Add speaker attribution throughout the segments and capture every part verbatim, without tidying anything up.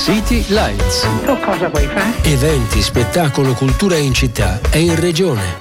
Speaker 1: City Lights.
Speaker 2: Tu cosa vuoi fare?
Speaker 1: Eventi, spettacolo, cultura in città e in regione.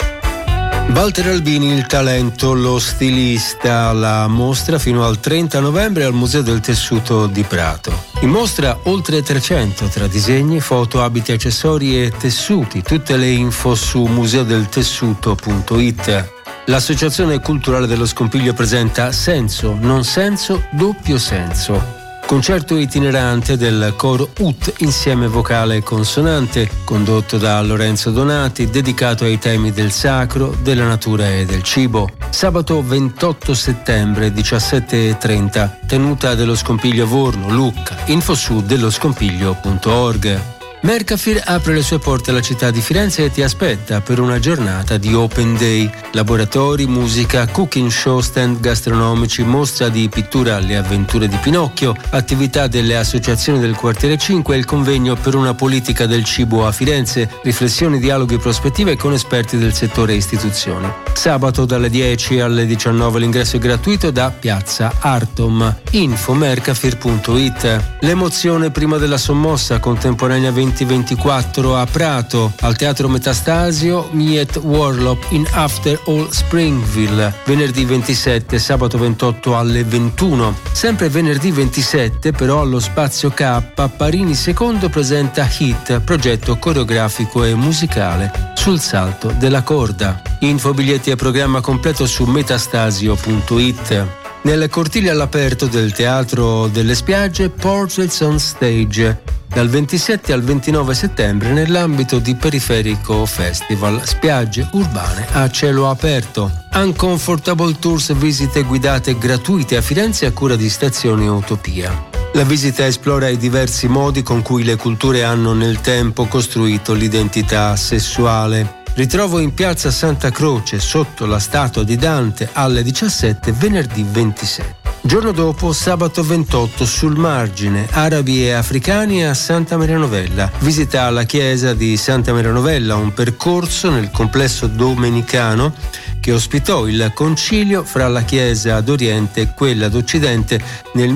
Speaker 1: Walter Albini, il talento, lo stilista, la mostra fino al trenta novembre al Museo del Tessuto di Prato. In mostra oltre trecento tra disegni, foto, abiti, accessori e tessuti. Tutte le info su museo del tessuto punto it. L'Associazione Culturale dello Scompiglio presenta Senso, non senso, doppio senso. Concerto itinerante del coro U T insieme vocale e consonante, condotto da Lorenzo Donati, dedicato ai temi del sacro, della natura e del cibo. Sabato ventotto settembre, diciassette e trenta, tenuta dello Scompiglio Vorno, Lucca. Info su dello scompiglio punto org. Mercafir apre le sue porte alla città di Firenze e ti aspetta per una giornata di Open Day. Laboratori, musica, cooking show, stand gastronomici, mostra di pittura alle avventure di Pinocchio, attività delle associazioni del quartiere cinque e il convegno per una politica del cibo a Firenze, riflessioni, dialoghi e prospettive con esperti del settore e istituzioni. Sabato dalle dieci alle diciannove l'ingresso è gratuito da Piazza Artom. Info mercafir punto it. L'emozione prima della sommossa contemporanea ventiquattro a Prato, al Teatro Metastasio, Miet Warlop in After All Springville, venerdì ventisette, sabato ventotto alle ventuno. Sempre venerdì ventisette, però allo Spazio K, Parini secondo presenta Hit, progetto coreografico e musicale sul salto della corda. Info, biglietti e programma completo su metastasio punto it. Nel cortile all'aperto del Teatro delle Spiagge, Portraits on Stage, dal ventisette al ventinove settembre nell'ambito di Periferico Festival, spiagge urbane a cielo aperto. Uncomfortable Tours, visite guidate gratuite a Firenze a cura di Stazione Utopia. La visita esplora i diversi modi con cui le culture hanno nel tempo costruito l'identità sessuale. Ritrovo in piazza Santa Croce, sotto la statua di Dante, alle diciassette, venerdì ventisette. Giorno dopo, sabato ventotto, sul margine, arabi e africani a Santa Maria Novella. Visita alla chiesa di Santa Maria Novella, un percorso nel complesso domenicano che ospitò il concilio fra la chiesa d'Oriente e quella d'Occidente nel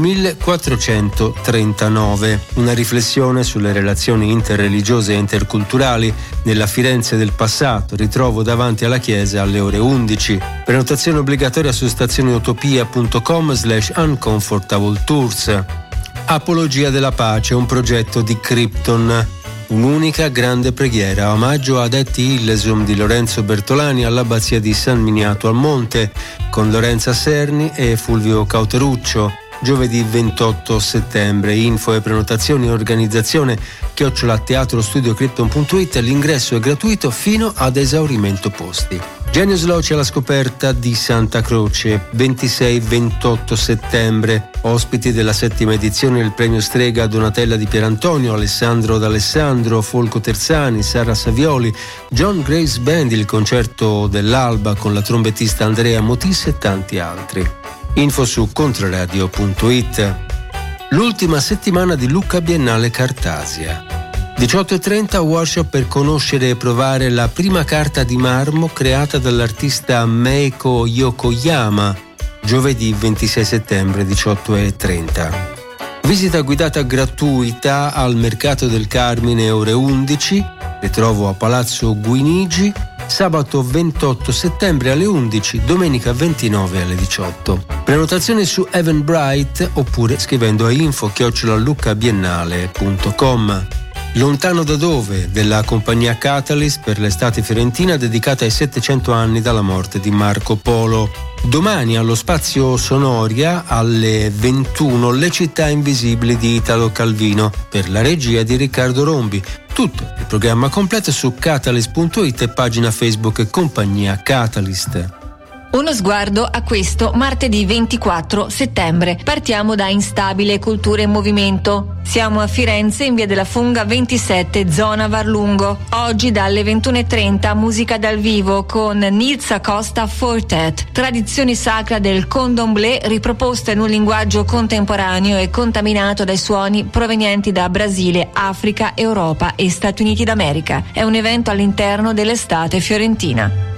Speaker 1: millequattrocentotrentanove. Una riflessione sulle relazioni interreligiose e interculturali nella Firenze del passato. Ritrovo davanti alla chiesa alle ore undici. Prenotazione obbligatoria su stazioneutopia punto com slash uncomfortable tours. Apologia della pace, un progetto di Krypton. Un'unica grande preghiera, omaggio ad Et Illesum di Lorenzo Bertolani all'abbazia di San Miniato al Monte, con Lorenza Serni e Fulvio Cauteruccio. Giovedì ventotto settembre. Info e prenotazioni e organizzazione chiocciola teatrostudiocrypton punto it. L'ingresso è gratuito fino ad esaurimento posti. Genius Loci alla scoperta di Santa Croce, ventisei ventotto settembre. Ospiti della settima edizione del premio Strega Donatella di Pierantonio, Alessandro D'Alessandro, Folco Terzani, Sara Savioli, John Grace Band, il concerto dell'alba con la trombettista Andrea Motis e tanti altri. Info su controradio punto it. L'ultima settimana di Lucca Biennale Cartasia. diciotto e trenta workshop per conoscere e provare la prima carta di marmo creata dall'artista Meiko Yokoyama, giovedì ventisei settembre, diciotto e trenta. Visita guidata gratuita al Mercato del Carmine, ore undici, ritrovo a Palazzo Guinigi, sabato ventotto settembre alle undici, domenica ventinove alle diciotto. Prenotazione su Eventbrite oppure scrivendo a info chiocciola luccabiennale punto com. Lontano da dove, della compagnia Catalyst per l'estate fiorentina dedicata ai settecento anni dalla morte di Marco Polo. Domani allo Spazio Sonoria alle ventuno le città invisibili di Italo Calvino per la regia di Riccardo Rombi. Tutto il programma completo su catalyst punto it e pagina Facebook Compagnia Catalyst.
Speaker 3: Uno sguardo a questo martedì ventiquattro settembre. Partiamo da Instabile Cultura in Movimento. Siamo a Firenze in via della Funga ventisette, zona Varlungo. Oggi dalle ventuno e trenta musica dal vivo con Nils Acosta Fortet, tradizioni sacra del candomblé riproposta in un linguaggio contemporaneo e contaminato dai suoni provenienti da Brasile, Africa, Europa e Stati Uniti d'America. È un evento all'interno dell'estate fiorentina.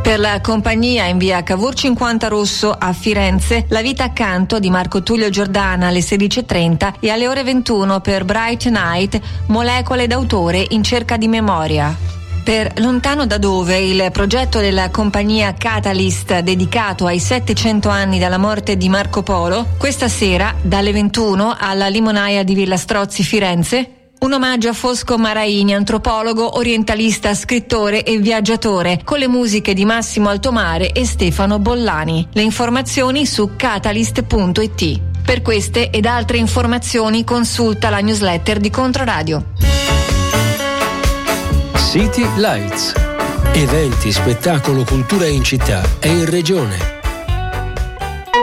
Speaker 3: Per la compagnia in via Cavour cinquanta Rosso a Firenze, La vita accanto di Marco Tullio Giordana alle sedici e trenta e alle ore ventuno per Bright Night, Molecole d'autore in cerca di memoria. Per Lontano da dove, il progetto della compagnia Catalyst dedicato ai settecento anni dalla morte di Marco Polo, questa sera dalle ventuno alla Limonaia di Villa Strozzi Firenze, un omaggio a Fosco Maraini, antropologo, orientalista, scrittore e viaggiatore, con le musiche di Massimo Altomare e Stefano Bollani. Le informazioni su catalyst punto it. Per queste ed altre informazioni consulta la newsletter di Controradio.
Speaker 1: City Lights. Eventi, spettacolo, cultura in città e in regione.